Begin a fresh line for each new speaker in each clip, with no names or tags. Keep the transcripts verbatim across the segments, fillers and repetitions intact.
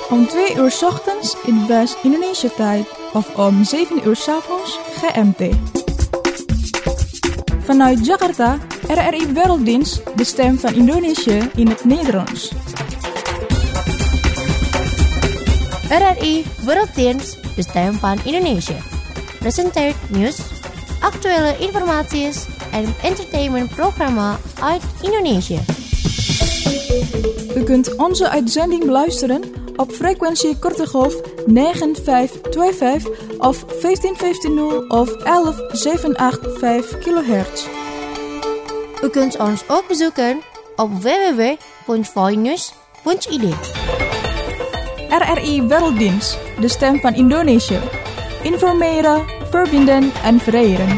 om twee uur 's ochtends in West-Indonesië-tijd of om zeven uur 's avonds G M T. Vanuit Jakarta, R R I Werelddienst, de stem van Indonesië in het Nederlands.
R R I Werelddienst, de stem van Indonesië. Presenteert nieuws, actuele informatie en entertainmentprogramma uit Indonesië.
U kunt onze uitzending beluisteren op frequentie korte golf negen vijf twee vijf of vijftien vijftien of elf zevenhonderdachtenvijftig kilohertz.
U kunt ons ook bezoeken op w w w punt voinews punt i d.
R R I Werelddienst, de stem van Indonesië. Informeren, verbinden en vereren.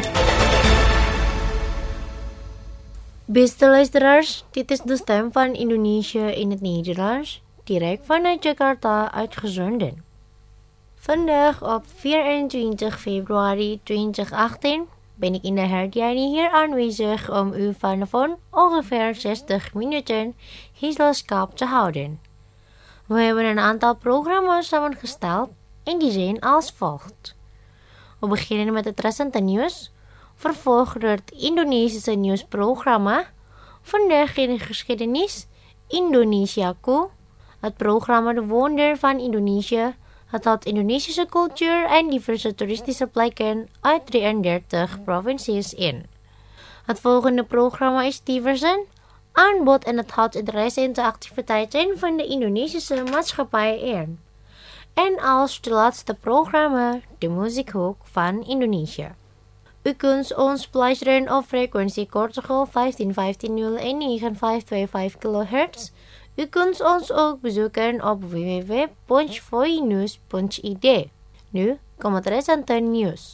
Beste luisteraars, dit is de stem van Indonesië in het Nederlands, direct vanuit Jakarta uitgezonden. Vandaag op vierentwintig februari tweeduizend achttien ben ik in de herdiani hier aanwezig om u vanavond ongeveer zestig minuten gezelschap te houden. We hebben een aantal programma's samengesteld en die zijn als volgt. We beginnen met het recente nieuws, vervolgd door het Indonesische nieuwsprogramma, Vandaag in de geschiedenis, Indonesiaku, het programma De Wonder van Indonesië, het had Indonesische cultuur en diverse toeristische plekken uit drieëndertig provincies in. Het volgende programma is diverse aanbod en het houdt interessante activiteiten van de Indonesische maatschappij in. En als de laatste programma, de muziekhoek van Indonesië. U kunt ons beluisteren op frequentie korte golf vijftien vijftien nul en negen vijf twee vijf kilohertz. U kunt ons ook bezoeken op w w w punt voinews punt i d. Nu komt het recente nieuws.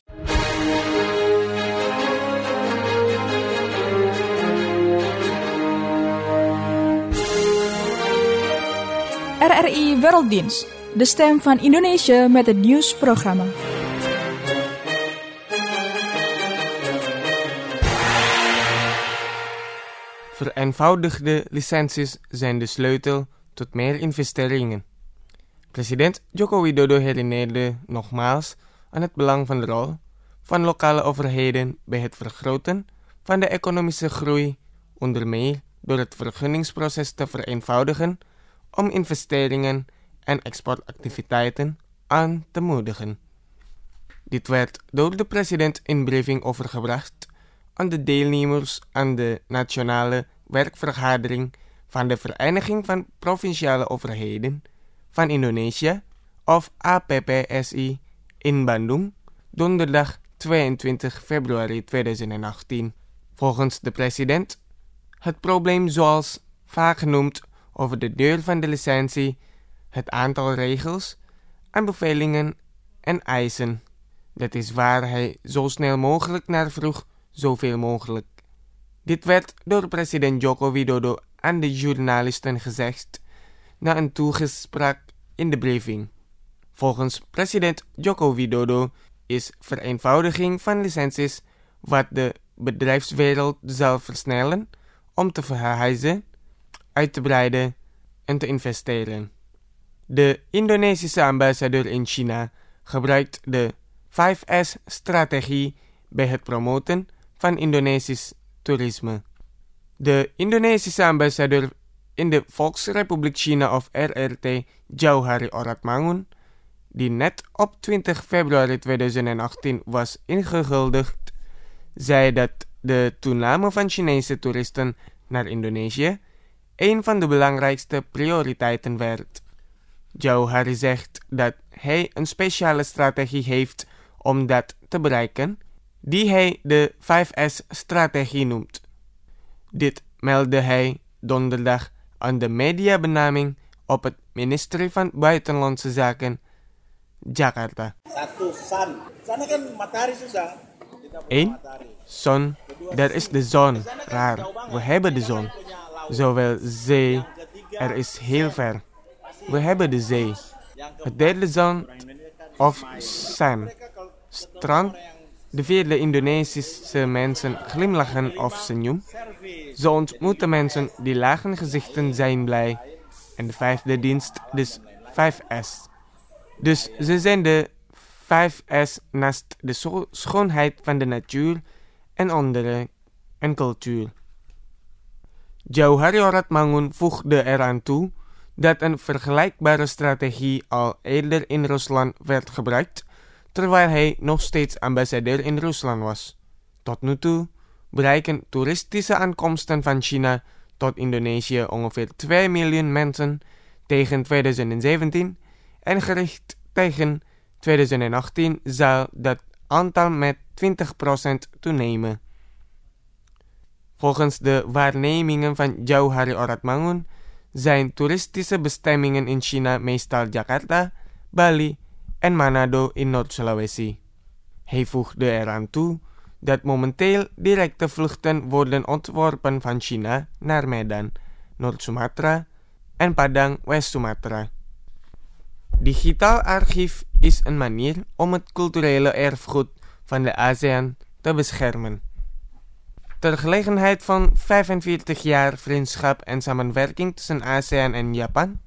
R R I Werelddienst, de stem van Indonesië met het nieuwsprogramma.
Vereenvoudigde licenties zijn de sleutel tot meer investeringen. President Joko Widodo herinnerde nogmaals aan het belang van de rol van lokale overheden bij het vergroten van de economische groei, onder meer door het vergunningsproces te vereenvoudigen om investeringen en exportactiviteiten aan te moedigen. Dit werd door de president in briefing overgebracht aan de deelnemers aan de nationale werkvergadering van de Vereniging van Provinciale Overheden van Indonesië, of A P P S I, in Bandung, donderdag tweeëntwintig februari tweeduizend achttien. Volgens de president het probleem zoals vaak genoemd over de duur van de licentie, het aantal regels, aanbevelingen en eisen. Dat is waar hij zo snel mogelijk naar vroeg, zoveel mogelijk. Dit werd door president Joko Widodo aan de journalisten gezegd na een toegespraak in de briefing. Volgens president Joko Widodo is vereenvoudiging van licenties wat de bedrijfswereld zal versnellen om te verhuizen, uit te breiden en te investeren. De Indonesische ambassadeur in China gebruikt de vijf S-strategie bij het promoten van Indonesisch toerisme. De Indonesische ambassadeur in de Volksrepubliek China of R R T, Jauhari Oratmangun, die net op twintig februari tweeduizend achttien was ingehuldigd, zei dat de toename van Chinese toeristen naar Indonesië een van de belangrijkste prioriteiten werd. Jauhari zegt dat hij een speciale strategie heeft om dat te bereiken, die hij de vijf S-strategie noemt. Dit meldde hij donderdag aan de mediabenaming op het ministerie van Buitenlandse Zaken, Jakarta. Eén, zon, daar is de zon. Raar, we hebben de zon. Zowel zee, er is heel ver. We hebben de zee. Het derde zand of sand, strand. De vierde Indonesische mensen glimlachen of senyum. Zo ontmoeten mensen die lage gezichten zijn blij. En de vijfde dienst, dus vijf S. Dus ze zijn de vijf S naast de so- schoonheid van de natuur en andere en cultuur. Djauhari Oratmangun voegde eraan toe dat een vergelijkbare strategie al eerder in Rusland werd gebruikt, terwijl hij nog steeds ambassadeur in Rusland was. Tot nu toe bereiken toeristische aankomsten van China tot Indonesië ongeveer twee miljoen mensen tegen twintig zeventien en gericht tegen twintig achttien zal dat aantal met twintig procent toenemen. Volgens de waarnemingen van Djauhari Oratmangun zijn toeristische bestemmingen in China meestal Jakarta, Bali en Manado in Noord-Sulawesi. Hij voegde eraan toe dat momenteel directe vluchten worden ontworpen van China naar Medan, Noord-Sumatra en Padang, West-Sumatra. Digitaal archief is een manier om het culturele erfgoed van de ASEAN te beschermen. Ter gelegenheid van vijfenveertig jaar vriendschap en samenwerking tussen ASEAN en Japan,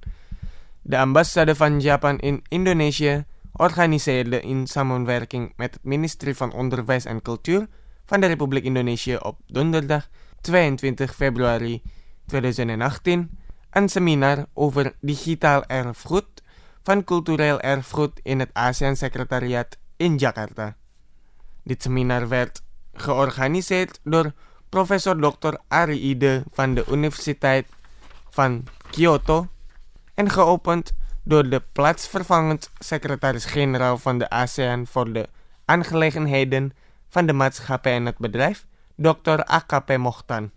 de ambassade van Japan in Indonesië organiseerde in samenwerking met het ministerie van Onderwijs en Cultuur van de Republiek Indonesië op donderdag tweeëntwintig februari tweeduizend achttien een seminar over digitaal erfgoed van cultureel erfgoed in het ASEAN-secretariaat in Jakarta. Dit seminar werd georganiseerd door professor dokter Ari Ide van de Universiteit van Kyoto en geopend door de plaatsvervangend secretaris-generaal van de ASEAN voor de aangelegenheden van de maatschappij en het bedrijf, dokter A K P Mokhtar.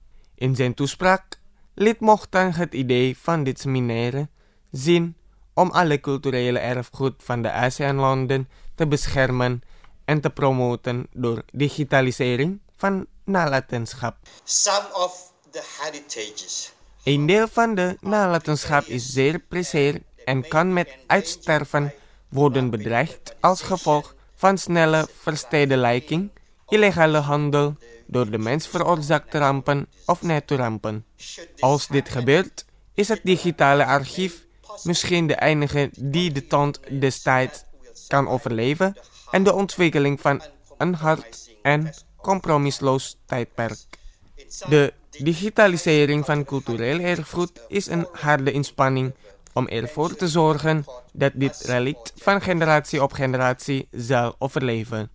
In zijn toespraak liet Mokhtar het idee van dit seminar zien om alle culturele erfgoed van de ASEAN-landen te beschermen en te promoten door digitalisering van nalatenschap.
Some of the heritages.
Een deel van de nalatenschap is zeer precair en kan met uitsterven worden bedreigd als gevolg van snelle verstedelijking, illegale handel, door de mens veroorzaakte rampen of natuurrampen. Als dit gebeurt, is het digitale archief misschien de enige die de tand des tijds kan overleven en de ontwikkeling van een hard en compromisloos tijdperk. De digitalisering van cultureel erfgoed is een harde inspanning om ervoor te zorgen dat dit relict van generatie op generatie zal overleven.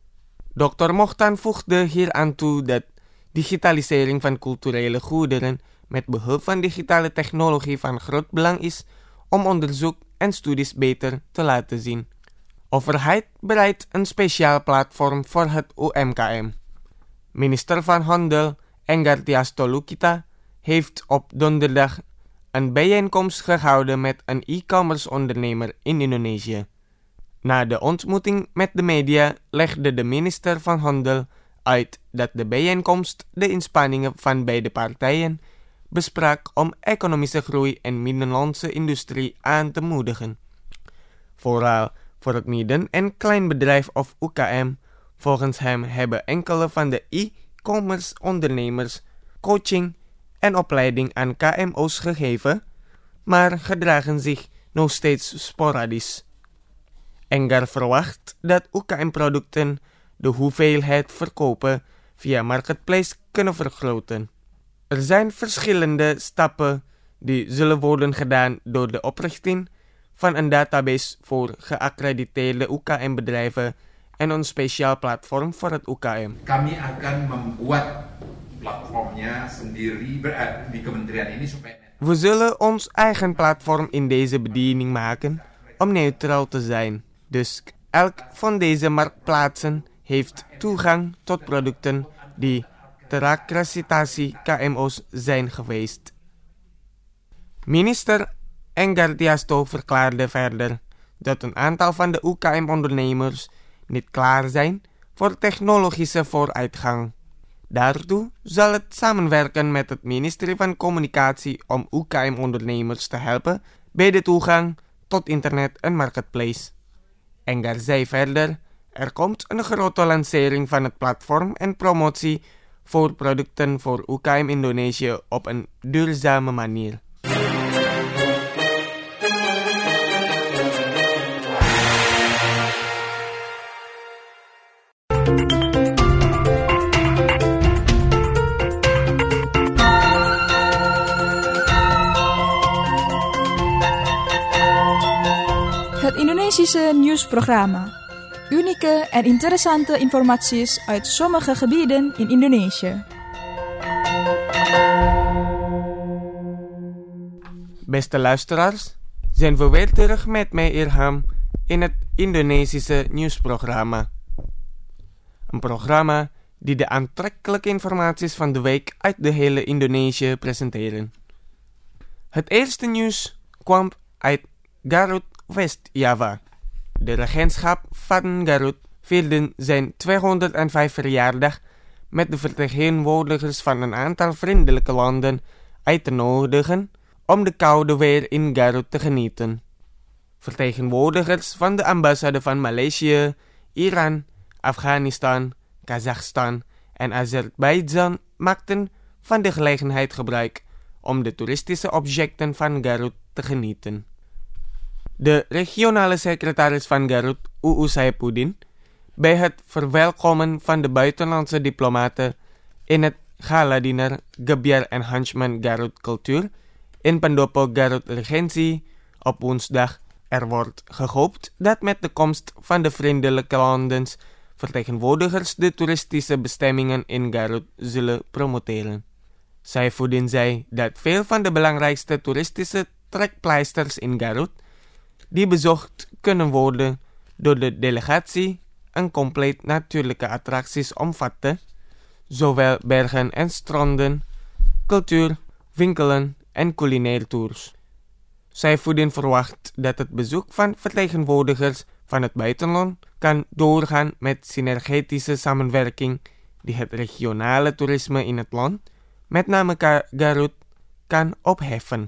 dokter Mokhtar voegde hieraan toe dat digitalisering van culturele goederen met behulp van digitale technologie van groot belang is om onderzoek en studies beter te laten zien. Overheid bereidt een speciaal platform voor het U M K M. Minister van Handel Enggar Lukita heeft op donderdag een bijeenkomst gehouden met een e-commerce ondernemer in Indonesië. Na de ontmoeting met de media legde de minister van Handel uit dat de bijeenkomst de inspanningen van beide partijen besprak om economische groei en binnenlandse industrie aan te moedigen. Vooral voor het midden- en kleinbedrijf of U K M, volgens hem hebben enkele van de e-commerce ondernemers coaching en opleiding aan K M O's gegeven, maar gedragen zich nog steeds sporadisch. Enggar verwacht dat U K M-producten de hoeveelheid verkopen via Marketplace kunnen vergroten. Er zijn verschillende stappen die zullen worden gedaan door de oprichting van een database voor geaccrediteerde U K M-bedrijven en een speciaal platform voor het U K M.
Kami akan membuat platformnya sendiri di kementerian ini supaya.
We zullen ons eigen platform in deze bediening maken om neutraal te zijn. Dus elk van deze marktplaatsen heeft toegang tot producten die ter accreditatie K M O's zijn geweest. Minister Enggar verklaarde verder dat een aantal van de U K M-ondernemers niet klaar zijn voor technologische vooruitgang. Daartoe zal het samenwerken met het ministerie van Communicatie om U K M-ondernemers te helpen bij de toegang tot internet en marketplace. Enggar zei verder, er komt een grote lancering van het platform en promotie voor producten voor U K M Indonesië op een duurzame manier.
Het Indonesische nieuwsprogramma. Unieke en interessante informaties uit sommige gebieden in Indonesië.
Beste luisteraars, zijn we weer terug met mij Irham in het Indonesische nieuwsprogramma. Een programma die de aantrekkelijke informaties van de week uit de hele Indonesië presenteren. Het eerste nieuws kwam uit Garut, West-Java. De regentschap van Garut vierde zijn tweehonderdvijf verjaardag met de vertegenwoordigers van een aantal vriendelijke landen uit te nodigen om de koude weer in Garut te genieten. Vertegenwoordigers van de ambassade van Maleisië, Iran, Afghanistan, Kazachstan en Azerbeidzjan maakten van de gelegenheid gebruik om de toeristische objecten van Garut te genieten. De regionale secretaris van Garut, U U Saipuddin, bij het verwelkomen van de buitenlandse diplomaten in het gala-diner Gebiar Enhancement Garut Cultuur in Pendopo Garut Regency op woensdag. Er wordt gehoopt dat met de komst van de vriendelijke landens vertegenwoordigers de toeristische bestemmingen in Garut zullen promoteren. Saifuddin zei dat veel van de belangrijkste toeristische trekpleisters in Garut, die bezocht kunnen worden door de delegatie, een compleet natuurlijke attracties omvatten, zowel bergen en stranden, cultuur, winkelen en culinaire tours. Saifuddin verwacht dat het bezoek van vertegenwoordigers van het buitenland kan doorgaan met synergetische samenwerking die het regionale toerisme in het land, met name Garut, kan opheffen.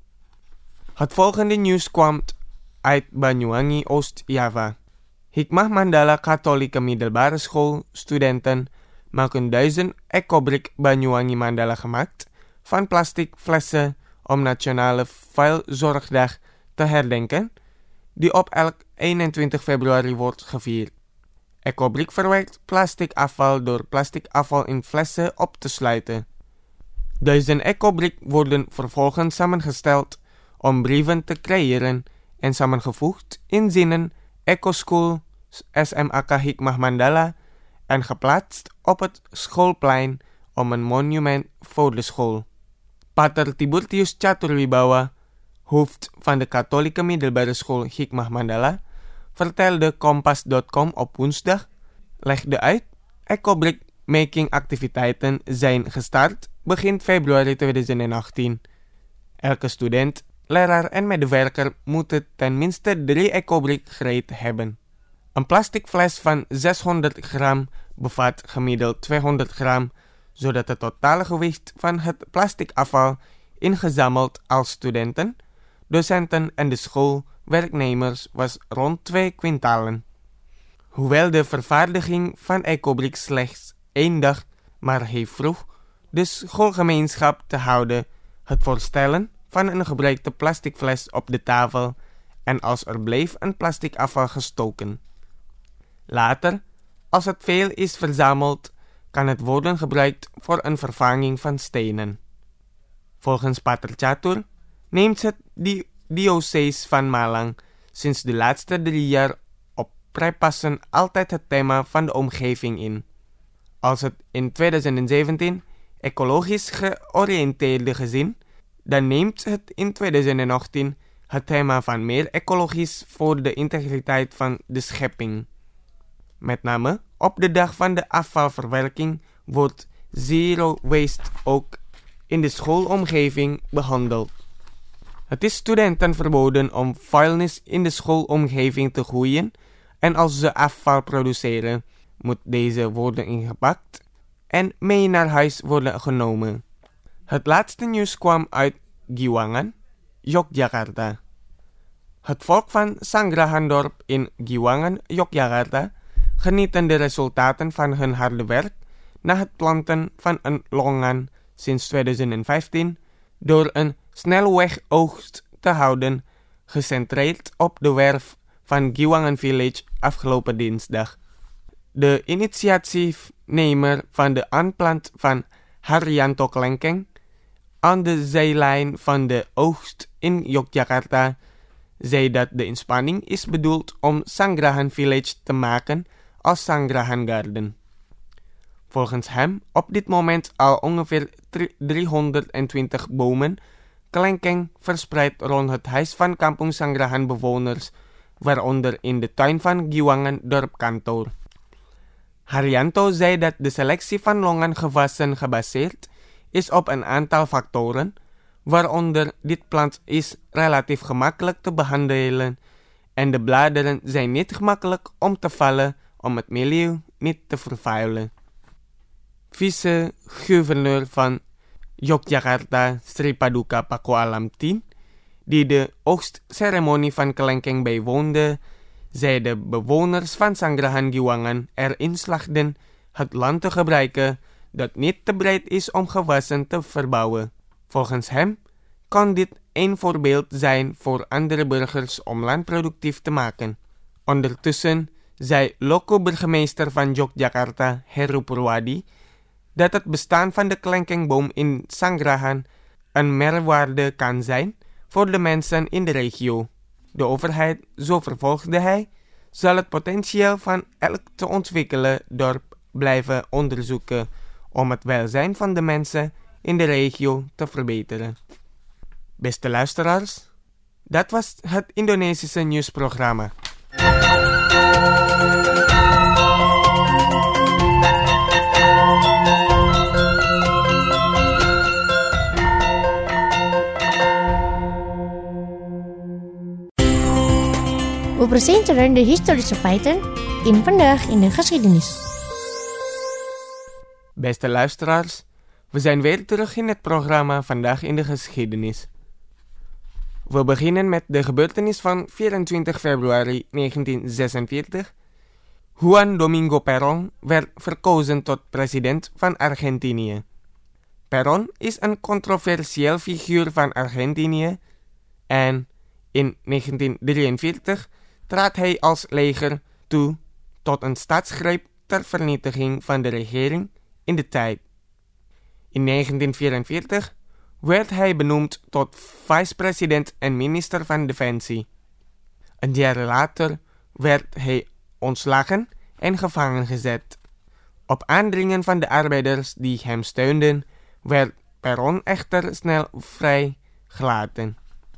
Het volgende nieuws kwam uit Banyuwangi, Oost-Java. Hikmah Mandala Katholieke Middelbare School studenten maken duizend ecobrik Banyuwangi Mandala gemaakt van plastic flessen om Nationale Vuilzorgdag te herdenken, die op elk eenentwintig februari wordt gevierd. Ecobrik verwerkt plastic afval door plastic afval in flessen op te sluiten. Duizend ecobrik worden vervolgens samengesteld om brieven te creëren en samengevoegd in zinnen Ecoschool S M A K Hikmah Mandala en geplaatst op het schoolplein om een monument voor de school. Pater Tiburtius Caturwibawa, hoofd van de katholieke middelbare school Hikmah Mandala, vertelde Kompas punt com op woensdag, legde uit, ecobrik making activiteiten zijn gestart begin februari tweeduizend achttien. Elke student, leraar en medewerker moeten ten minste drie ecobrik gereed hebben. Een plastic fles van zeshonderd gram bevat gemiddeld tweehonderd gram, zodat het totale gewicht van het plastic afval ingezameld als studenten, docenten en de schoolwerknemers was rond twee kwintalen. Hoewel de vervaardiging van ecobrik slechts één dag, maar hij vroeg de schoolgemeenschap te houden het voorstellen van een gebruikte plastic fles op de tafel en als er bleef een plastic afval gestoken. Later, als het veel is verzameld, kan het worden gebruikt voor een vervanging van stenen. Volgens Pater Catur neemt het di- diocese van Malang sinds de laatste drie jaar op prijpassen altijd het thema van de omgeving in. Als het in tweeduizend zeventien ecologisch georiënteerde gezin, dan neemt het in tweeduizend achttien het thema van meer ecologisch voor de integriteit van de schepping. Met name op de dag van de afvalverwerking wordt zero waste ook in de schoolomgeving behandeld. Het is studenten verboden om vuilnis in de schoolomgeving te gooien en als ze afval produceren, moet deze worden ingepakt en mee naar huis worden genomen. Het laatste nieuws kwam uit Giwangan, Yogyakarta. Het volk van Sanggrahandorp in Giwangan, Yogyakarta, genieten de resultaten van hun harde werk na het planten van een longan sinds tweeduizend vijftien door een snelwegoogst te houden, gecentreerd op de werf van Giwangan Village afgelopen dinsdag. De initiatiefnemer van de aanplant van Haryanto Klenkeng aan de zijlijn van de oogst in Yogyakarta zei dat de inspanning is bedoeld om Sangrahan Village te maken als Sangrahan Garden. Volgens hem op dit moment al ongeveer driehonderdtwintig bomen kelengkeng verspreid rond het huis van Kampung Sangrahan bewoners, waaronder in de tuin van Giwangan dorpkantoor. Haryanto zei dat de selectie van longangewassen gebaseerd is op een aantal factoren, waaronder dit plant is relatief gemakkelijk te behandelen en de bladeren zijn niet gemakkelijk om te vallen om het milieu niet te vervuilen. Vice-gouverneur van Yogyakarta Sri Paduka Pakualam X, die de oogstceremonie van kelengkeng bijwoonde, zei de bewoners van Sangrahan Giwangan erin slaagden het land te gebruiken dat niet te breed is om gewassen te verbouwen. Volgens hem kan dit een voorbeeld zijn voor andere burgers om land productief te maken. Ondertussen zei loko-burgemeester van Yogyakarta Heru Purwadi dat het bestaan van de kelengkengboom in Sangrahan een meerwaarde kan zijn voor de mensen in de regio. De overheid, zo vervolgde hij, zal het potentieel van elk te ontwikkelen dorp blijven onderzoeken om het welzijn van de mensen in de regio te verbeteren. Beste luisteraars, dat was het Indonesische nieuwsprogramma.
We presenteren de historische feiten in Vandaag in de Geschiedenis.
Beste luisteraars, we zijn weer terug in het programma Vandaag in de Geschiedenis. We beginnen met de gebeurtenis van vierentwintig februari negentien zesenveertig. Juan Domingo Perón werd verkozen tot president van Argentinië. Perón is een controversieel figuur van Argentinië en in negentien drieënveertig trad hij als leger toe tot een staatsgreep ter vernietiging van de regering in de tijd. In negentien vierenveertig werd hij benoemd tot vice-president en minister van Defensie. Een jaar later werd hij ontslagen en gevangen gezet. Op aandringen van de arbeiders die hem steunden, werd Perón echter snel vrijgelaten.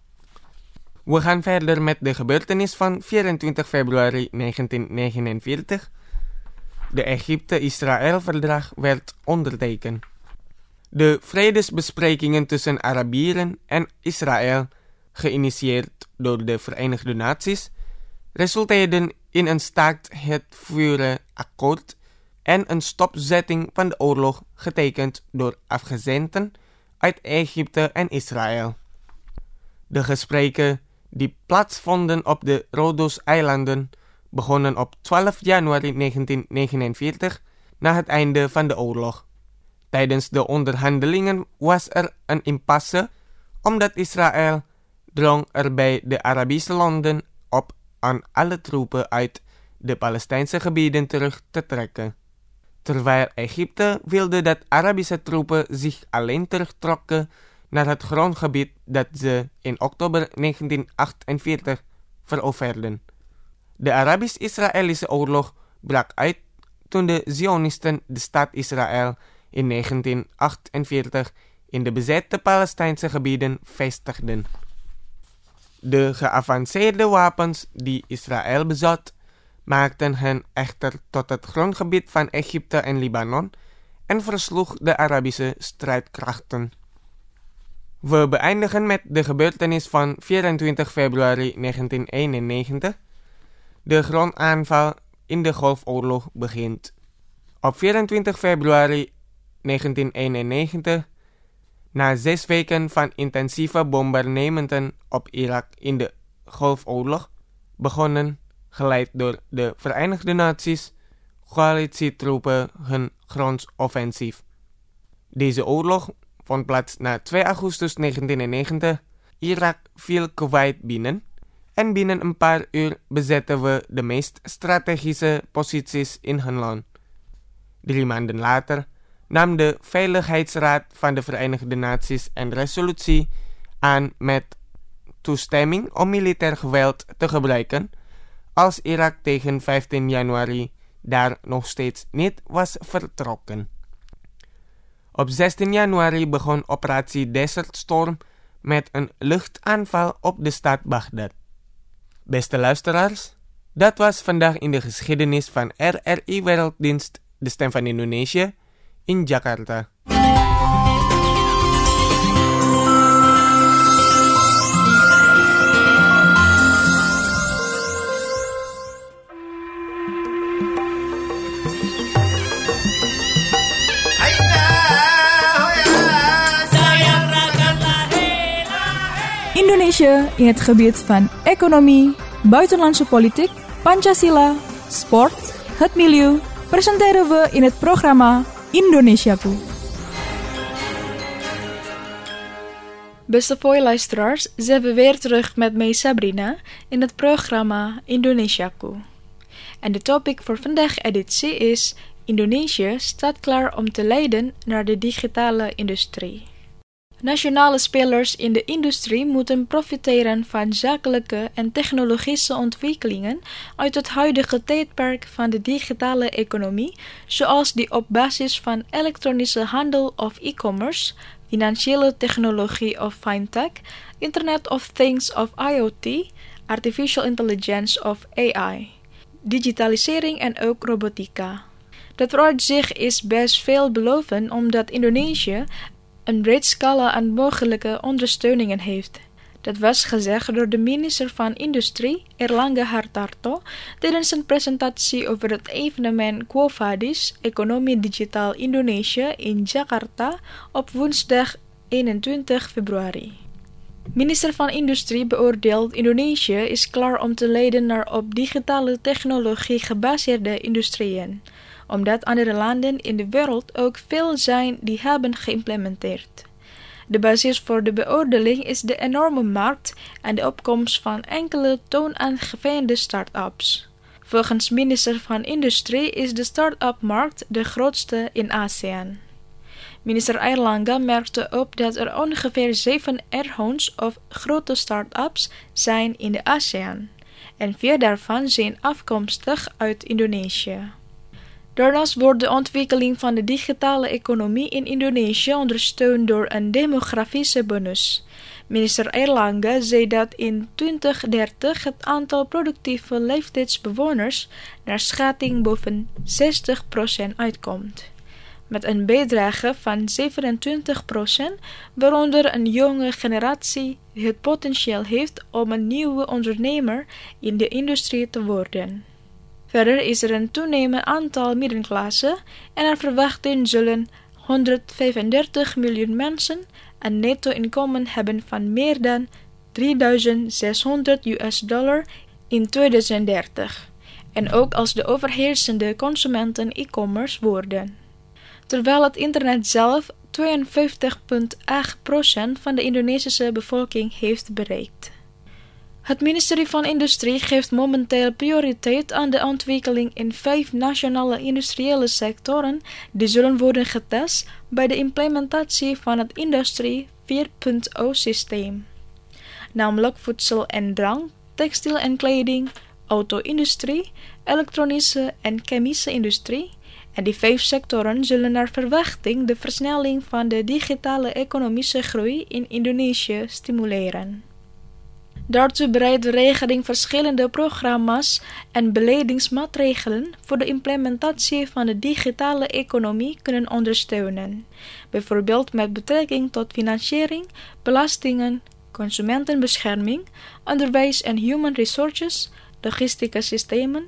We gaan verder met de gebeurtenis van vierentwintig februari negentien negenenveertig. De Egypte-Israël-verdrag werd ondertekend. De vredesbesprekingen tussen Arabieren en Israël, geïnitieerd door de Verenigde Naties, resulteerden in een staakt-het-vuren akkoord en een stopzetting van de oorlog getekend door afgezanten uit Egypte en Israël. De gesprekken die plaatsvonden op de Rhodos-eilanden begonnen op twaalf januari negentien negenenveertig na het einde van de oorlog. Tijdens de onderhandelingen was er een impasse omdat Israël drong er bij de Arabische landen op aan alle troepen uit de Palestijnse gebieden terug te trekken. Terwijl Egypte wilde dat Arabische troepen zich alleen terugtrokken naar het grondgebied dat ze in oktober negentien achtenveertig veroverden. De Arabisch-Israëlische oorlog brak uit toen de Zionisten de staat Israël in negentien achtenveertig in de bezette Palestijnse gebieden vestigden. De geavanceerde wapens die Israël bezat, maakten hen echter tot het grondgebied van Egypte en Libanon en versloeg de Arabische strijdkrachten. We beëindigen met de gebeurtenis van vierentwintig februari negentien eenennegentig. De grondaanval in de Golfoorlog begint. Op vierentwintig februari negentien eenennegentig, na zes weken van intensieve bombardementen op Irak in de Golfoorlog, begonnen, geleid door de Verenigde Naties, coalitietroepen hun grondoffensief. Deze oorlog vond plaats na twee augustus negentien negentig. Irak viel Kuwait binnen en binnen een paar uur bezetten we de meest strategische posities in hun land. Drie maanden later nam de Veiligheidsraad van de Verenigde Naties een resolutie aan met toestemming om militair geweld te gebruiken als Irak tegen vijftien januari daar nog steeds niet was vertrokken. Op zestien januari begon operatie Desert Storm met een luchtaanval op de stad Baghdad. Beste luisteraars, dat was vandaag in de geschiedenis van R R I Werelddienst, de Stem van Indonesië, in Jakarta.
Indonesia in het gebied van economie, buitenlandse politiek, Pancasila, sport, het milieu, presenteren we in het programma Indonesiaku. Beste luisteraars, zijn we weer terug met mij Sabrina in het programma Indonesiaku. En de topic voor vandaag editie is: Indonesië staat klaar om te leiden naar de digitale industrie. Nationale spelers in de industrie moeten profiteren van zakelijke en technologische ontwikkelingen uit het huidige tijdperk van de digitale economie, zoals die op basis van elektronische handel of e-commerce, financiële technologie of fintech, Internet of Things of I O T, artificial intelligence of A I, digitalisering en ook robotica. Dat vooruitzicht is best veelbelovend omdat Indonesië een breed scala aan mogelijke ondersteuningen heeft. Dat was gezegd door de minister van Industrie, Erlangga Hartarto, tijdens een presentatie over het evenement Quo Vadis, Economie Digitaal Indonesië in Jakarta op woensdag eenentwintig februari. Minister van Industrie beoordeelt Indonesië is klaar om te leiden naar op digitale technologie gebaseerde industrieën, omdat andere landen in de wereld ook veel zijn die hebben geïmplementeerd. De basis voor de beoordeling is de enorme markt en de opkomst van enkele toonaangevende start-ups. Volgens minister van Industrie is de start-up-markt de grootste in ASEAN. Minister Erlangga merkte op dat er ongeveer zeven erhonds of grote start-ups zijn in de ASEAN, en vier daarvan zijn afkomstig uit Indonesië. Daarnaast wordt de ontwikkeling van de digitale economie in Indonesië ondersteund door een demografische bonus. Minister Erlangga zei dat in twintig dertig het aantal productieve leeftijdsbewoners naar schatting boven zestig procent uitkomt, met een bijdrage van zevenentwintig procent, waaronder een jonge generatie die het potentieel heeft om een nieuwe ondernemer in de industrie te worden. Verder is er een toenemend aantal middenklasse en naar verwachting zullen honderdvijfendertig miljoen mensen een netto-inkomen hebben van meer dan drieduizend zeshonderd U S dollar in tweeduizend dertig, en ook als de overheersende consumenten e-commerce worden. Terwijl het internet zelf tweeënvijftig komma acht procent van de Indonesische bevolking heeft bereikt. Het ministerie van Industrie geeft momenteel prioriteit aan de ontwikkeling in vijf nationale industriële sectoren die zullen worden getest bij de implementatie van het Industrie vier punt nul systeem, namelijk voedsel en drank, textiel en kleding, auto-industrie, elektronische en chemische industrie, en die vijf sectoren zullen naar verwachting de versnelling van de digitale economische groei in Indonesië stimuleren. Daartoe bereidt de regering verschillende programma's en beleidingsmaatregelen voor de implementatie van de digitale economie kunnen ondersteunen, bijvoorbeeld met betrekking tot financiering, belastingen, consumentenbescherming, onderwijs en human resources, logistieke systemen,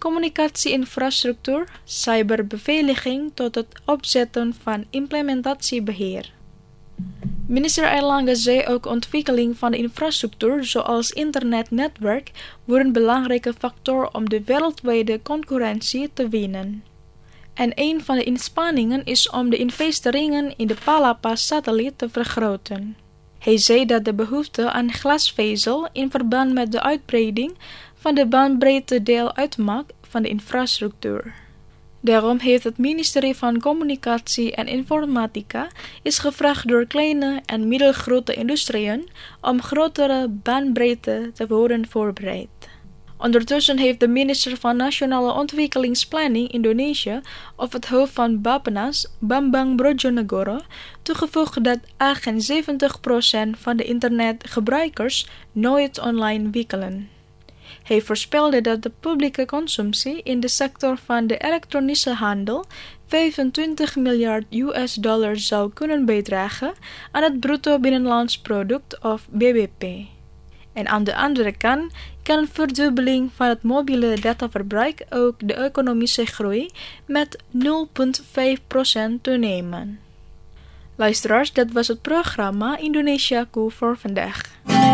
communicatieinfrastructuur, cyberbeveiliging tot het opzetten van implementatiebeheer. Minister Erlangga zei ook ontwikkeling van de infrastructuur zoals internetnetwerk wordt een belangrijke factor om de wereldwijde concurrentie te winnen. En een van de inspanningen is om de investeringen in de Palapa-satelliet te vergroten. Hij zei dat de behoefte aan glasvezel in verband met de uitbreiding van de bandbreedte deel uitmaakt van de infrastructuur. Daarom heeft het ministerie van Communicatie en Informatica is gevraagd door kleine en middelgrote industrieën om grotere bandbreedte te worden voorbereid. Ondertussen heeft de minister van Nationale Ontwikkelingsplanning Indonesië of het hoofd van Bappenas, Bambang Brojonegoro, toegevoegd dat achtenzeventig procent van de internetgebruikers nooit online winkelen. Hij voorspelde dat de publieke consumptie in de sector van de elektronische handel vijfentwintig miljard U S dollar zou kunnen bijdragen aan het bruto binnenlands product of B B P. En aan de andere kant kan een verdubbeling van het mobiele dataverbruik ook de economische groei met nul komma vijf procent toenemen. Luisteraars, dat was het programma Indonesiaku voor vandaag.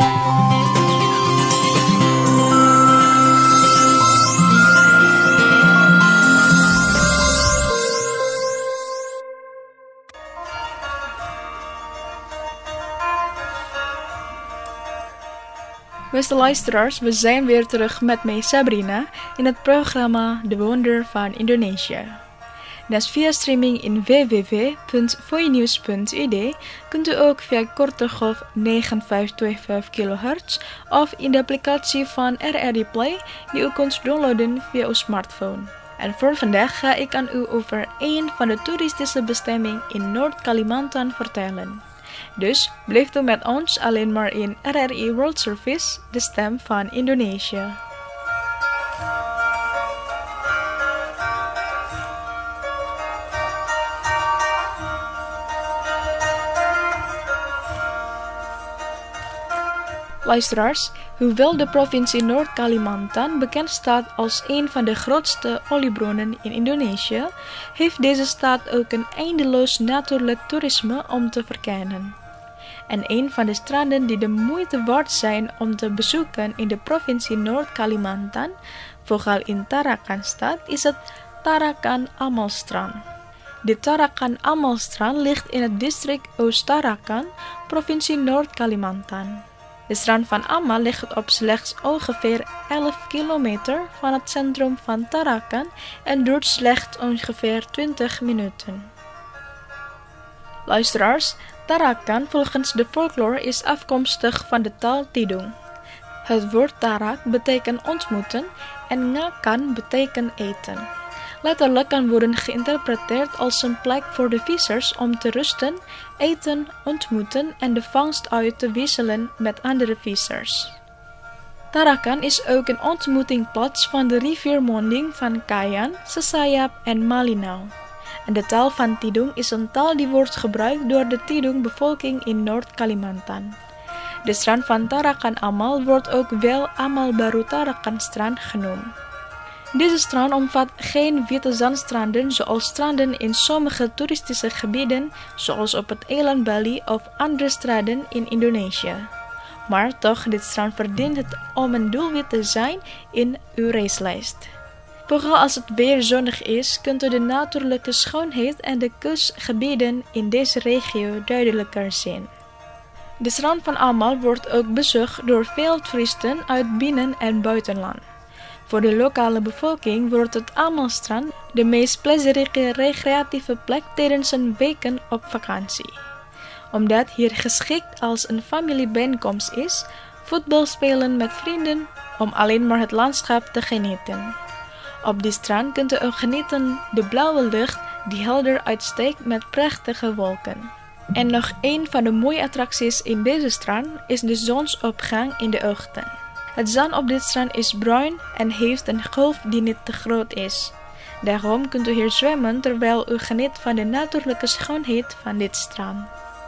Beste luisteraars, we zijn weer terug met mij Sabrina in het programma De Wonder van Indonesië. Naast via streaming in w w w punt voinews punt i d kunt u ook via korte golf negen vijf twee vijf kilohertz of in de applicatie van R R D Play die u kunt downloaden via uw smartphone. En voor vandaag ga ik aan u over een van de toeristische bestemmingen in Noord-Kalimantan vertellen. Dus blijft u met ons alleen maar in R R I World Service, de stem van Indonesië. Luisteraars, hoewel de provincie Noord-Kalimantan bekend staat als een van de grootste oliebronnen in Indonesië, heeft deze staat ook een eindeloos natuurlijk toerisme om te verkennen. En een van de stranden die de moeite waard zijn om te bezoeken in de provincie Noord-Kalimantan, vooral in Tarakan-stad, is het Tarakan-Amalstrand. De Tarakan-Amalstrand ligt in het district Oost-Tarakan, provincie Noord-Kalimantan. De strand van Amal ligt op slechts ongeveer elf kilometer van het centrum van Tarakan en duurt slechts ongeveer twintig minuten. Luisteraars, Tarakan volgens de folklore is afkomstig van de taal Tidung. Het woord Tarak betekent ontmoeten en Ngakan betekent eten. Letterlijk kan worden geïnterpreteerd als een plek voor de vissers om te rusten, eten, ontmoeten en de vangst uit te wisselen met andere vissers. Tarakan is ook een ontmoetingsplaats van de riviermonding van Kayan, Sesayap en Malinau. En de taal van Tidung is een taal die wordt gebruikt door de Tidung-bevolking in Noord-Kalimantan. De strand van Tarakan Amal wordt ook wel Amal Baru Tarakan strand genoemd. Deze strand omvat geen witte zandstranden zoals stranden in sommige toeristische gebieden, zoals op het eiland Bali of andere stranden in Indonesië. Maar toch, dit strand verdient het om een doelwit te zijn in uw reislijst. Vooral als het weer zonnig is, kunt u de natuurlijke schoonheid en de kustgebieden in deze regio duidelijker zien. De strand van Amal wordt ook bezocht door veel toeristen uit binnen- en buitenland. Voor de lokale bevolking wordt het Amalstrand de meest plezierige recreatieve plek tijdens een weken op vakantie. Omdat hier geschikt als een familiebijeenkomst is, voetbal spelen met vrienden om alleen maar het landschap te genieten. Op die strand kunt u ook genieten de blauwe lucht die helder uitsteekt met prachtige wolken. En nog een van de mooie attracties in deze strand is de zonsopgang in de ochtend. Het zand op dit strand is bruin en heeft een golf die niet te groot is. Daarom kunt u hier zwemmen terwijl u geniet van de natuurlijke schoonheid van dit strand.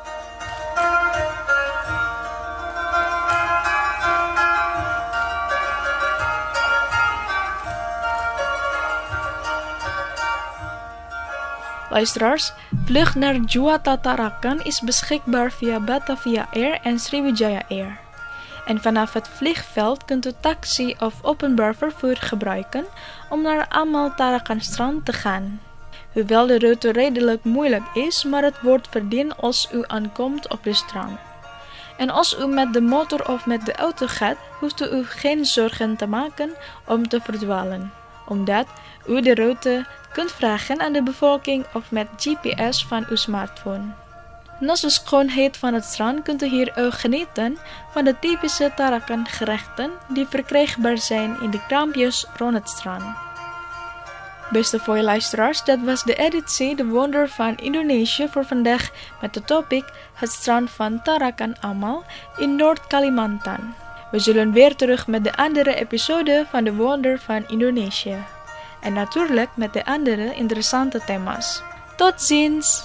Luisteraars, vlucht naar Juwata Tarakan is beschikbaar via Batavia Air en Sriwijaya Air. En vanaf het vliegveld kunt u taxi of openbaar vervoer gebruiken om naar Amal Tarakan strand te gaan. Hoewel de route redelijk moeilijk is, maar het wordt verdiend als u aankomt op de strand. En als u met de motor of met de auto gaat, hoeft u geen zorgen te maken om te verdwalen. omdat u de route kunt vragen aan de bevolking of met G P S van uw smartphone. Naast de schoonheid van het strand kunt u hier ook genieten van de typische Tarakan gerechten die verkrijgbaar zijn in de kraampjes rond het strand. Beste voor je luisteraars, dat was de editie De Wonder van Indonesië voor vandaag met de topic het strand van Tarakan Amal in Noord-Kalimantan. We zullen weer terug met de andere episode van De Wonder van Indonesië. En natuurlijk met de andere interessante thema's. Tot ziens!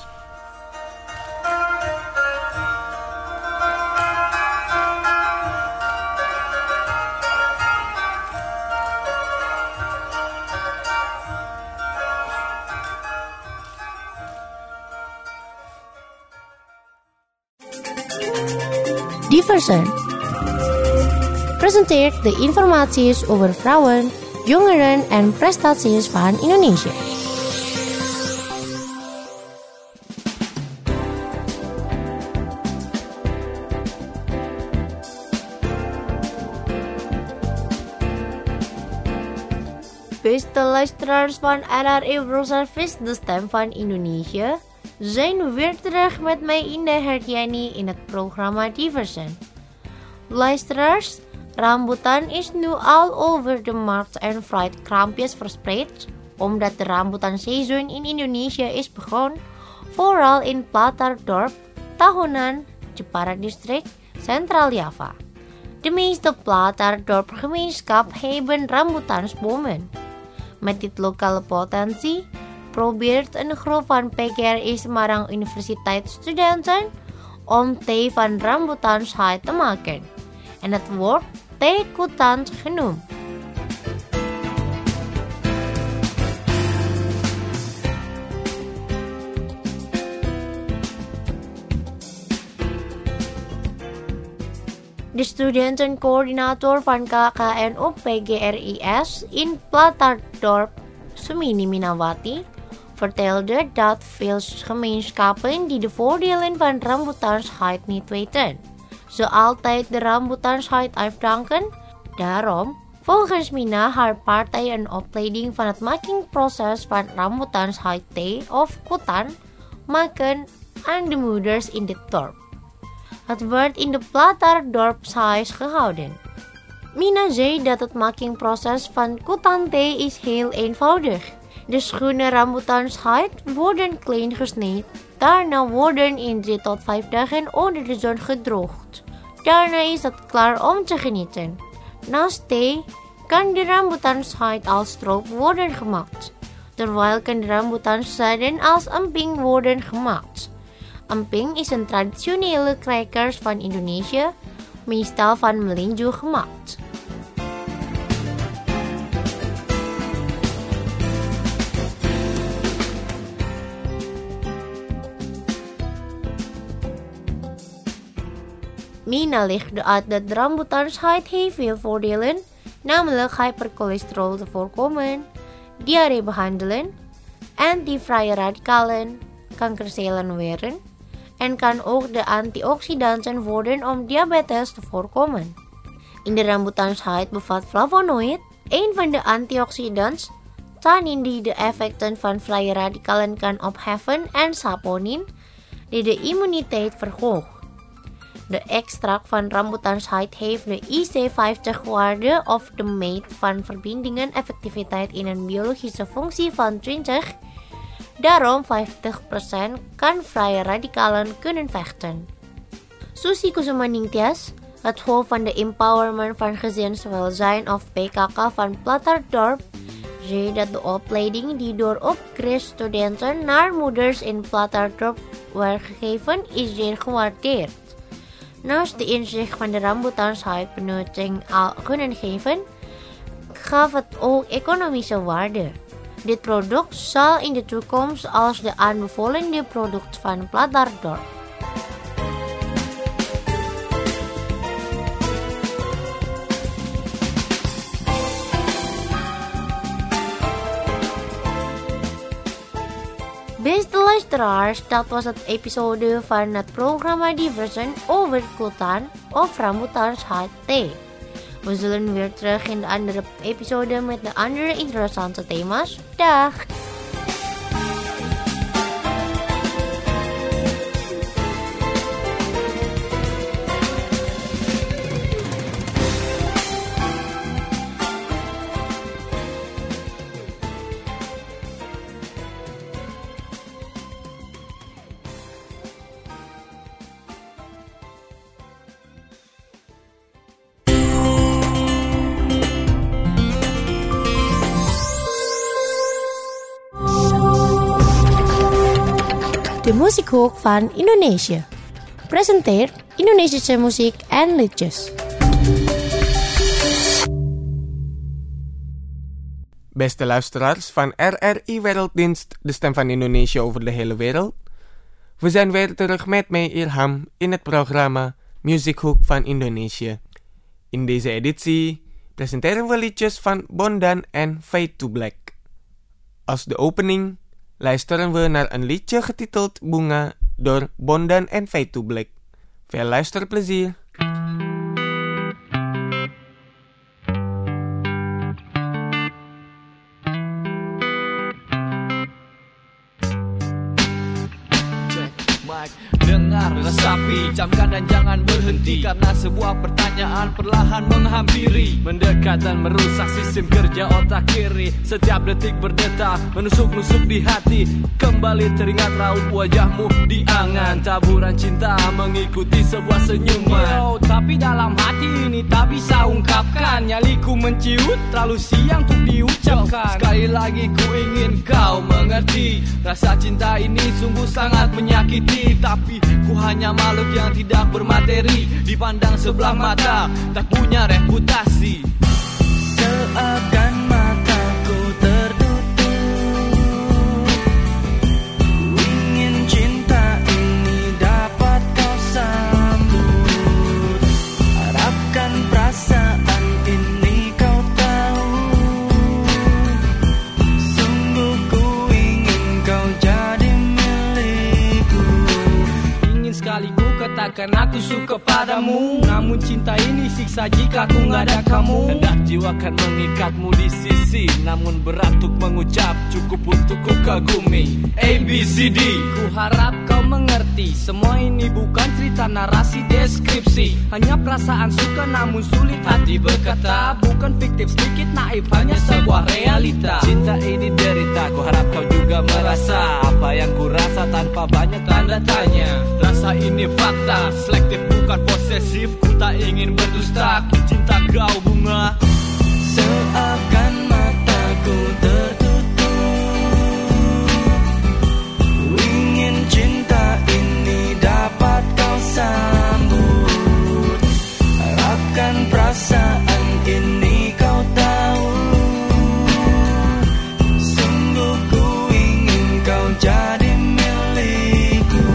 Diversen presenteert de informaties over vrouwen, jongeren en prestaties van Indonesië. Beste luisteraars van R R I World Service, de stem van Indonesië, zijn we weer terug met mij Indah Herdiani in het programma Diversen. Luisteraars, rambutan is nu al over de markt en fruitkraampjes verspreid, omdat de rambutanseizoen in Indonesië is begonnen, vooral in Platardorp, Tahunan, Jepara District, Centraal Java. De meeste Platardorp gemeenschap hebben rambutansbomen. Met dit lokale potentie probeert een groep van P G R I Semarang Universiteitsstudenten om thee van rambutanshai te maken. En het wordt thee kutant genoemd. De studentencoördinator van K K N U P G R I S in Platardorp, Sumini Minawati, vertelde dat veel gemeenschappen die de voordelen van rambutanshai niet weten, ze altijd de rambutanshai afdanken. Daarom, volgens Mina, haar partij een opleiding van het makingproces van rambutanshai thee of kutan maken aan de moeders in dit dorp. Het werd in de Platardorpshuis gehouden. Mina zei dat het makingproces van kutan thee is heel eenvoudig. De groene rambutanshai worden klein gesneden. Daarna worden in drie tot vijf dagen onder de zon gedroogd. Daarna is het klaar om te genieten. Naast thee kan de rambutanshai als stroop worden gemaakt. Terwijl kan de rambutanzaden als emping worden gemaakt. Emping is een traditionele crackers van Indonesië, meestal van melinjo gemaakt. Mina legde uit dat rambutanshai heeft veel voordelen, namelijk hypercholesterol te voorkomen, diarree behandelen, antivrije radicalen, kankercellen weren en kan ook de antioxidanten worden om diabetes te voorkomen. In de rambutanshai bevat flavonoïd, een van de antioxidants, tannin die de effecten van vrije radicalen kan opheffen en saponin die de immuniteit verhoogt. De extract van rambutanshai heeft de I C vijftig waarde of de meet van verbindingen effectiviteit in een biologische functie van twintig. Daarom vijftig percent kan vrije radicalen kunnen vechten. Susi Kusumaningtyas, het hoofd van de Empowerment van Gezinswelzijn of P K K van Platardorp, zei dat de opleiding die door opgericht-studenten naar moeders in Platardorp werd gegeven is zeer gewaardeerd. Naast de inzicht van de rambutanshai benutting al kunnen geven, gaf het ook economische waarde. Dit product zal in de toekomst als de aanbevolende product van Platardorp. Beste luisteraars, dat was het episode van het programma Diversen over kutan of rambutanshai thee. We zullen weer terug in de andere episode met de andere interessante thema's. Dag!
De Muziekhoek van Indonesië. Presenteert Indonesische muziek en liedjes.
Beste luisteraars van R R I Werelddienst, de stem van Indonesië over de hele wereld. We zijn weer terug met mij Irham in het programma Muziekhoek van Indonesië. In deze editie presenteren we liedjes van Bondan en Fade to Black. Als de opening luisteren we naar een liedje getiteld Bunga door Bondan en Fade to Black. Veel luisterplezier!
Dengar resapi, camkan dan jangan berhenti, karena sebuah pertanyaan perlahan menghampiri, mendekat dan merusak sistem kerja otak kiri. Setiap detik berdetak, menusuk-nusuk di hati. Kembali teringat raut wajahmu di angan, taburan cinta mengikuti sebuah senyuman. Yo, tapi dalam hati ini tak bisa ungkapkan, nyaliku menciut, terlalu siang untuk diucapkan. Sekali lagi ku ingin kau mengerti, rasa cinta ini sungguh sangat menyakiti. Tapi ku hanya makhluk yang tidak bermateri, dipandang sebelah mata, tak punya reputasi. Seakan mataku tertutup, ingin cinta ini dapat kau sambut. Harapkan perasaan ini kau tahu, sungguh ku ingin kau jadi milikku. Ingin sekali ku katakan aku suka padamu, namun cinta ini siksa jika ku nggak ada kamu. Hendak jiwa kan mengikatmu di sisi, namun berat untuk mengucap, cukup untuk ku kagumi. A, B, C, D. Ku harap kau mengerti, semua ini bukan cerita narasi deskripsi, hanya perasaan suka namun sulit hati berkata. Bukan fiktif sedikit naif, hanya sebuah realita. Cinta ini derita, ku harap kau juga merasa apa yang ku rasa tanpa banyak tanda tanya. Rasa ini fakta, selektif bukan posesif, ku tak ingin berdusta, ku cinta kau bunga. Seakan mataku tertutup, ingin cinta ini dapat kau sambut. Harapkan perasaan ini kau tahu, sungguh ku ingin kau jadi milikku.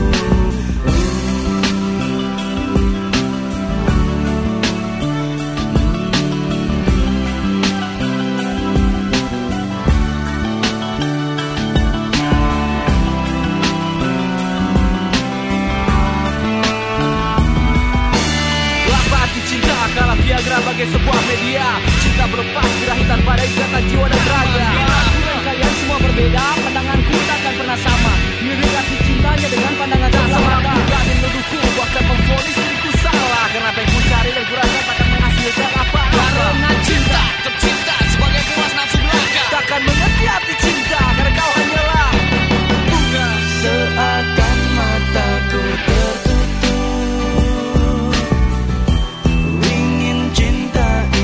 Kalah Viagra bagai sebuah media, cinta berlepas birahi tanpa ada ikatan jiwa dan raga. Aku dan kalian semua berbeda, pandanganku takkan pernah sama. Mirip hati cintanya dengan pandangan tak sama. Gak menuduhku, bahkan memfonis diriku salah, karena apa yang ku cari dan ku rasa takkan menghasilkan apa-apa. Karena cinta tercipta sebagai puas nafsu belaka, takkan mengerti arti cinta karena kau hanyalah bunga. Seakan mataku tertutup, cinta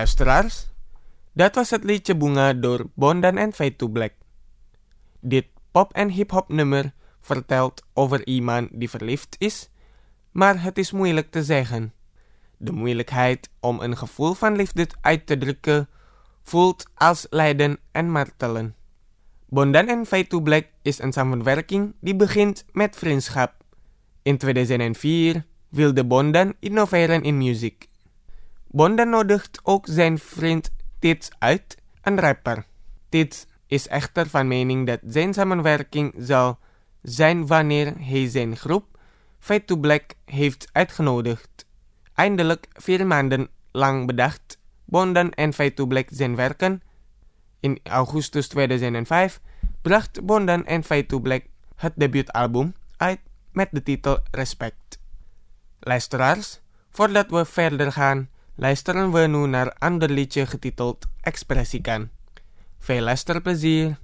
Luisteraars, dat was het liedje Bunga door Bondan en Fade to Black. Dit pop- en hip-hop nummer vertelt over iemand die verliefd is, maar het is moeilijk te zeggen. De moeilijkheid om een gevoel van liefde uit te drukken voelt als lijden en martelen. Bondan en Fade to Black is een samenwerking die begint met vriendschap. In tweeduizend vier wilde Bondan innoveren in muziek. Bondan nodigt ook zijn vriend Tits uit, een rapper. Tits is echter van mening dat zijn samenwerking zal zijn wanneer hij zijn groep Fade to Black heeft uitgenodigd. Eindelijk vier maanden lang bedacht Bondan en Fade to Black zijn werken. In augustus tweeduizend vijf bracht Bondan en Fade to Black het debuutalbum uit met de titel Respect. Luisteraars, voordat we verder gaan, luisteren we nu naar een ander liedje getiteld Expressikan. Veel luisterplezier!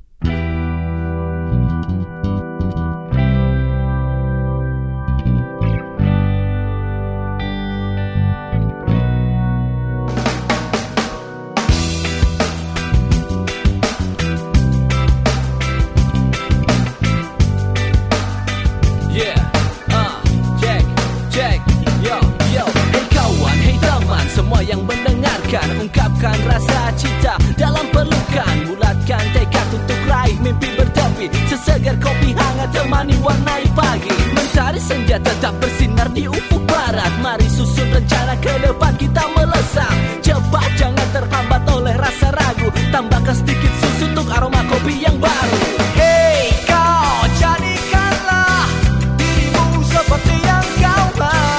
Yang mendengarkan, ungkapkan rasa cinta dalam pelukan, bulatkan tekad untuk raih mimpi bertopi, sesegar kopi hangat temani warnai pagi. Mentari senja tetap bersinar di ufuk barat, mari susun rencana ke depan kita melesat. Cepat jangan terhambat oleh rasa ragu, tambahkan sedikit susu untuk aroma kopi yang baru. Hey kau, jadikanlah dirimu seperti yang kau mau.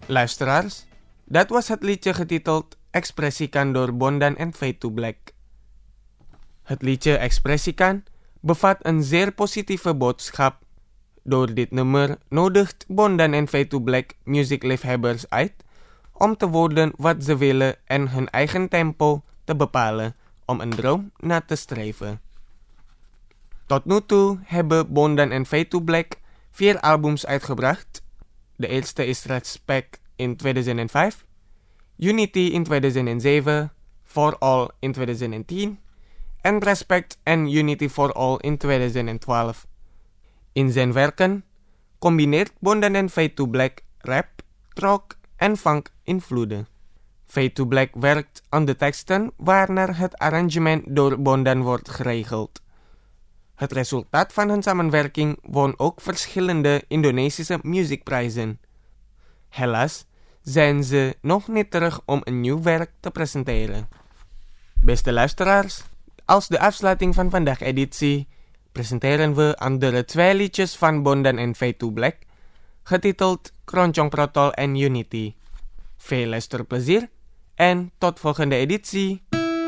Luisteraars, dat was het liedje getiteld Expressikan door Bondan en Fade to Black. Het liedje Expressikan bevat een zeer positieve boodschap. Door dit nummer nodigt Bondan en Fade to Black muziekliefhebbers uit om te worden wat ze willen en hun eigen tempo te bepalen om een droom na te streven. Tot nu toe hebben Bondan en Fade to Black vier albums uitgebracht. De eerste is Respect in tweeduizend vijf, Unity in tweeduizend zeven, For All in tweeduizend tien en Respect and Unity for All in tweeduizend twaalf. In zijn werken combineert Bondan en Fade to Black rap, rock en funk invloeden. Fade to Black werkt aan de teksten waarna het arrangement door Bondan wordt geregeld. Het resultaat van hun samenwerking won ook verschillende Indonesische muziekprijzen. Helaas zijn ze nog niet terug om een nieuw werk te presenteren. Beste luisteraars, als de afsluiting van vandaag editie presenteren we andere twee liedjes van Bondan en Fade to Black, getiteld Kroncong Protol en Unity. Veel luisterplezier en tot volgende editie.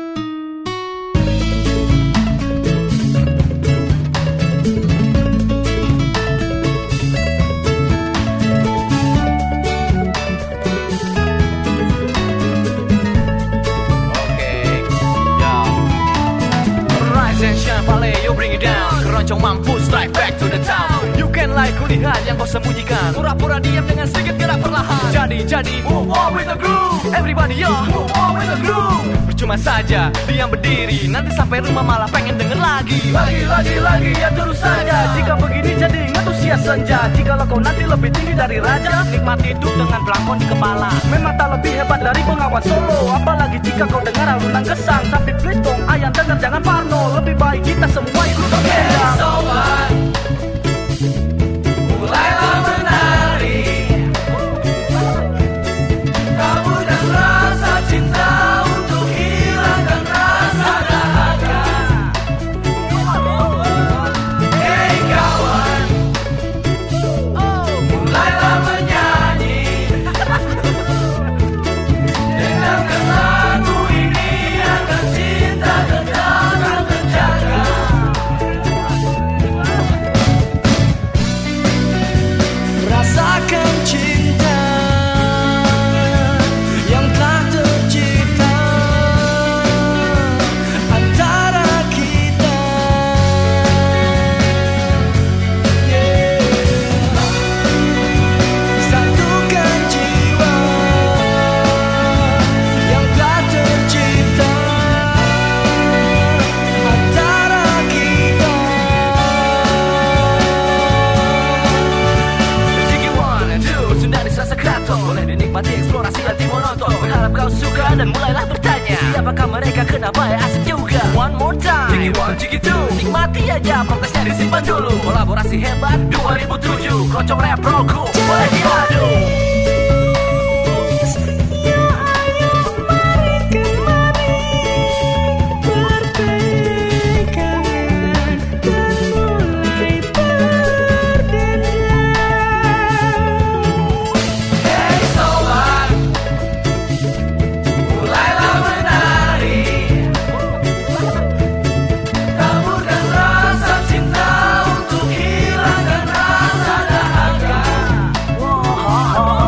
Keroncong mampu strike back to the town. You can lie, ku lihat yang kau sembunyikan. Pura-pura diam dengan sedikit gerak perlahan. Jadi, jadi, move on with the groove. Everybody yo, move on with the groove. Percuma saja diam berdiri, nanti sampai rumah malah pengen denger lagi. Lagi, lagi, lagi, ya terus saja. Jika begini jadi antusias senja. Jikalau kau nanti lebih tinggi dari raja, nikmati hidup dengan belangkon di kepala. Memang tak lebih hebat dari pengawan solo. Apalagi jika kau dengar alunan gesang. Tapi please dong, ayam dengar jangan parno. Lebih baik kita semua ikut berbeda. Sobat, mulailah menari. Taburkan rasa cinta untuk hilangkan rasa dahaga. Hey kawan, mulailah menyanyi. Dengarkan lagu ini agar cinta tetap terjaga. Rasakan cinta yang telah tercipta antara kita. Yeah. Satukan jiwa yang telah tercipta antara kita. Sudah dirasa keraton, boleh dinikmati eksplorasi hati monoton. Berharap kau suka dan mulailah bertanya, siapakah mereka, kenapa ya asik juga. One more time, jiggy one, jiggy two. Nikmati aja, protesnya disimpan dulu. Kolaborasi hebat dua ribu tujuh, Kroncong Rap Rollku boleh diadu. Oh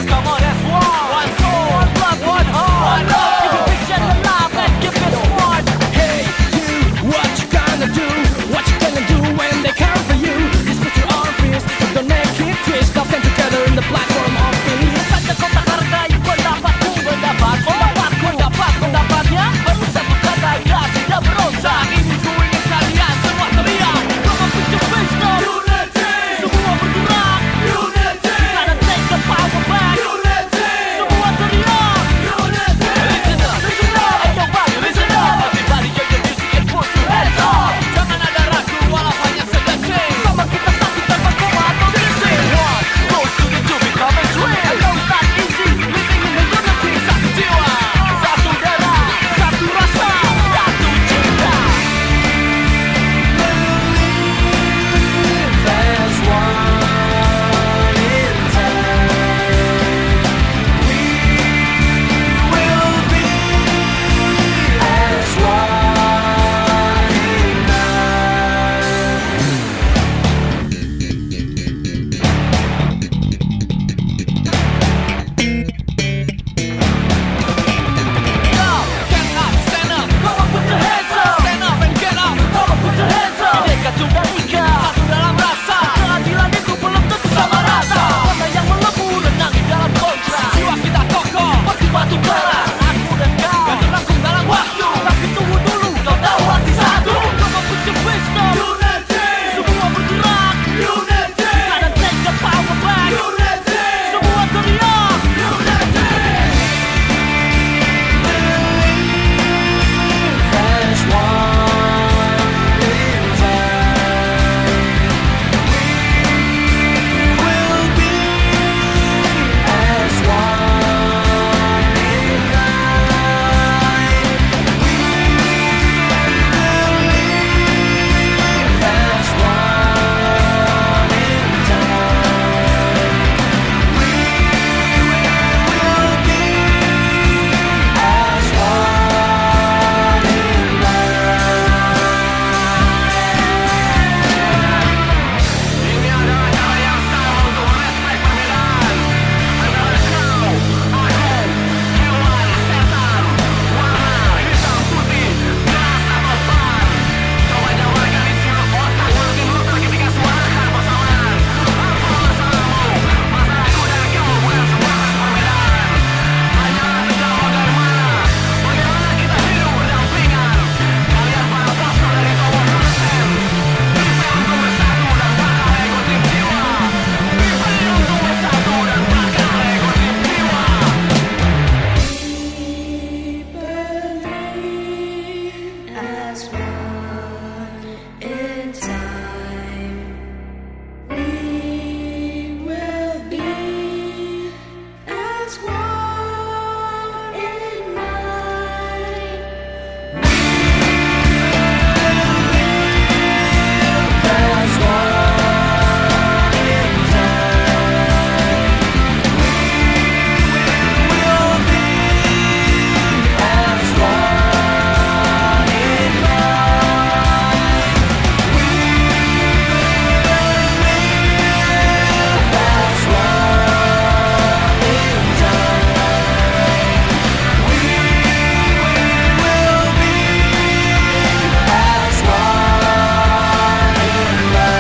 come on, that's one. One soul, one blood, one heart. One love. Keep your vision alive and keep it smart. Hey, you, what you gonna do? What you gonna do when they come for you? Just put your arm fist, don't make it twist. Now stand together in the platform of peace. Saja kau tak hargai pendapatku, pendapat, pendapatku, pendapat, pendapatnya. Baru satu kata yang tidak berontak. Ini ku ingin kalian semua teriak. Come on, put your fist up. Unity. Semua bergerak. Unity. Gotta take the power back. Unity. Semua teriak. Unity. Listen up, listen up, everybody listen up. Everybody get your music and put your hands up. Jangan ada ragu walau hanya sedetik. Sama kita satu tanpa koma atau titik. One, goes to the two, become a dream. I know it's not easy, living in the unity. Satu jiwa, satu darah, satu rasa, satu cinta. There's one in time. We will be as one in Stand up, stand up, come on put your hands up. Stand up and get up, come on put your hands up. Bineka Tunggal Ika, satu dalam rasa. Keadilan itu belum tentu sama rata. Mana yang melebur renang di dalam kontra. Jiwa kita kokoh, seperti batu bara. Aku dan kau, gak terangkum dalam waktu. Tapi tunggu dulu, kau tahu arti satu. Come on put your fist up. Unity. Semua bergerak. Unity. Gotta take the power back. Unity. Semua teriak. Unity. There's one in time. We will be as one in night. We will live as one in time. We will be as one in Ini adalah cara yang sama untuk respect perbedaan antara kau, aku, hewan, setan, warna, hitam, putih, keras atau ban. Coba jabarkan isi otak makin muter ketika suarakan bersamaan. Apa masalahmu? Masalahku dan kau bukan sebuah perbedaan. Hanyalah terjauh dari mana? Bagaimana kita hidup berdampingan? Kalian para pastor dari tower konsen. Kita untuk bersatu dan bakal ego tim jiwa. Kita untuk bersatu dan bakal ego tim jiwa.
As one in time, we will be as one in mind.
As one in time. We will be as one in mind. We will live as one in time. We will be as one in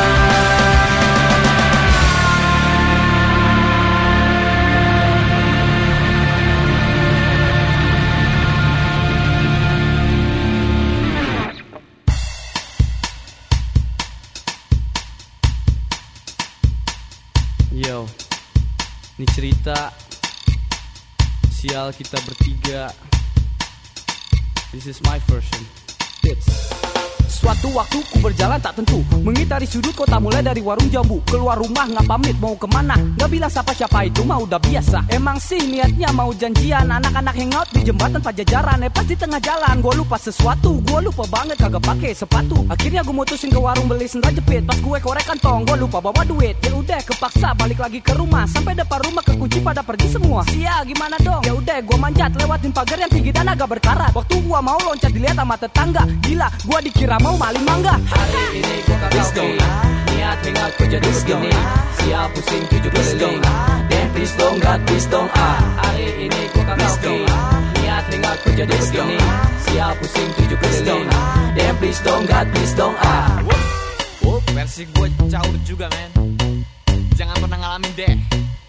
Yo, ini cerita sial kita bertiga. This is my version. It's
Suatu waktu ku berjalan tak tentu, mengitari sudut kota mulai dari warung jambu. Keluar rumah nggak pamit mau kemana, nggak bilang siapa-siapa itu mah udah biasa. Emang sih niatnya mau janjian, anak-anak hangout di jembatan Pajajaran. Eh pas di tengah jalan gue lupa sesuatu, gue lupa banget kagak pakai sepatu. Akhirnya gue mutusin ke warung beli sendal jepit. Pas gue korek kantong gue lupa bawa duit. Ya udah kepaksa balik lagi ke rumah, sampai depan rumah kekunci pada pergi semua. Sia gimana dong? Ya udah gue manjat lewatin pagar yang tinggi dan agak berkarat. Waktu gue mau loncat dilihat sama tetangga, gila gue dikira mau maling mangga.
hari ini gue kagak oke, niat hangout gue jadi begini. Siap pusing tujuh keliling,
Damn please dong God, please dong ah. Hari ini ku kagak oke, niat hingga ku jadi begini. Siap pusing tujuh keliling. Damn please dong God, please dong ah.
Wup, versi gue caur juga men. Jangan pernah ngalamin deh.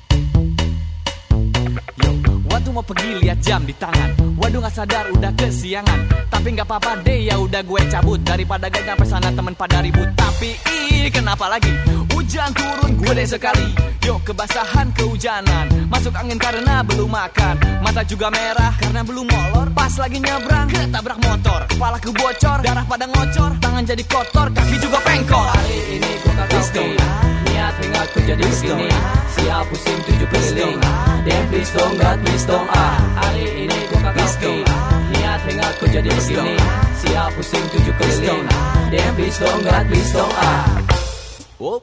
Yo, waduh mau pergi lihat jam di tangan. Waduh gak sadar udah kesiangan. Tapi gak apa-apa deh ya udah gue cabut. Daripada gak nyampe sana temen pada ribut. Tapi ih kenapa lagi hujan turun gue deh sekali. Yo kebasahan kehujanan, masuk angin karena belum makan. Mata juga merah karena belum molor. Pas lagi nyebrang ketabrak motor. Kepala ku bocor, darah pada ngocor. Tangan jadi kotor, kaki juga pengkor.
Hari ini gue kagak oke, niat hingga ku jadi begini. Siap pusing tujuh keliling. Damn please dong God, please dong ah. Hari ini gue kagak oke, niat hingga ku jadi begini. Siap pusing tujuh keliling. Damn please dong God, please dong ah.
Wup.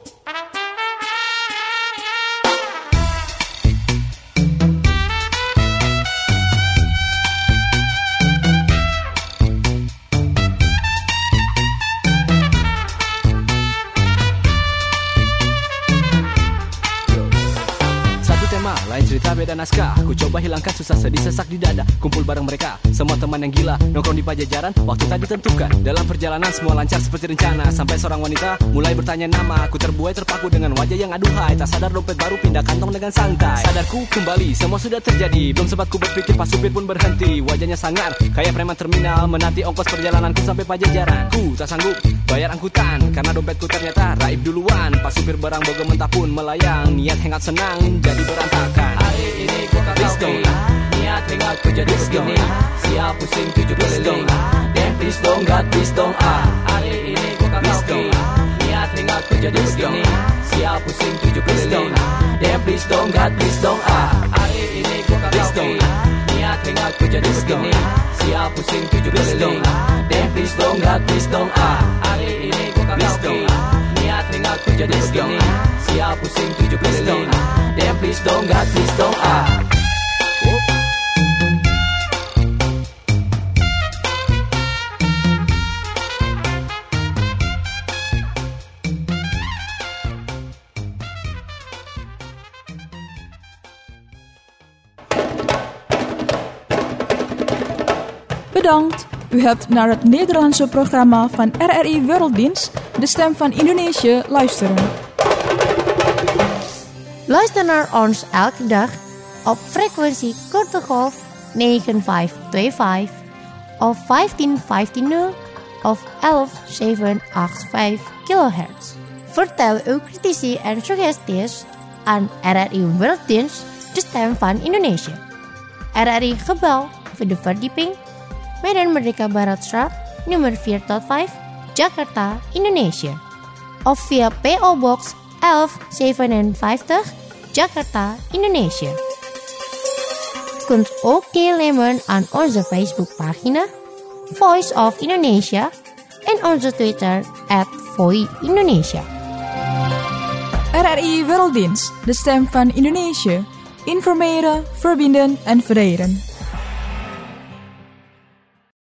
Lain cerita beda naskah. Ku coba hilangkan susah sedih sesak di dada. Kumpul bareng mereka, semua teman yang gila. Nongkrong di pajajaran, waktu tadi tentukan. Dalam perjalanan semua lancar seperti rencana. Sampai seorang wanita mulai bertanya nama. Ku terbuai terpaku dengan wajah yang aduhai. Tak sadar dompet baru pindah kantong dengan santai. Sadarku kembali, semua sudah terjadi. Belum sempat ku berpikir pas supir pun berhenti. Wajahnya sangar, kayak preman terminal. Menanti ongkos perjalananku sampai pajajaran. Ku tak sanggup bayar angkutan karena dompetku ternyata raib duluan. Pas supir barang boga mentah pun melayang. Niat hangat senang jadi berantakan.
Hari ini ku kagak oke, niat hingga ku jadi begini. Siap pusing tujuh keliling. Damn please dong God, please dong ah. Hari ini ku kagak oke, niat hingga ku jadi begini. Siap pusing tujuh keliling. Damn please dong God, please dong ah. Hari ini ku kagak oke, niat hingga ku jadi begini. Siap pusing tujuh keliling. Damn please dong God, please dong ah. Hari ini ku kagak oke, niat hingga ku jadi begini. Siap pusing tujuh keliling. Damn please dong God, please dong ah.
Bedankt. U hebt naar het Nederlandse programma van R R I Werelddienst, de stem van Indonesië, luisteren.
Luister naar ons elke dag op frequentie korte golf negen vijf twee vijf of vijftien vijftien of elf zeven acht vijf kilohertz. Vertel uw critici en suggesties aan R R I Werelddienst, de stem van Indonesië. R R I Gebouw, vierde verdieping, Medan Merdeka Baratstraat, nummer vier tot vijf, Jakarta, Indonesië. Of via P O Box elf zevenenvijftig, Jakarta, Indonesië. Kunt ook deelnemen aan onze Facebookpagina Voice of Indonesia en onze Twitter at Voi Indonesia.
R R I Werelddienst, de stem van Indonesië. Informeren, verbinden en vereren.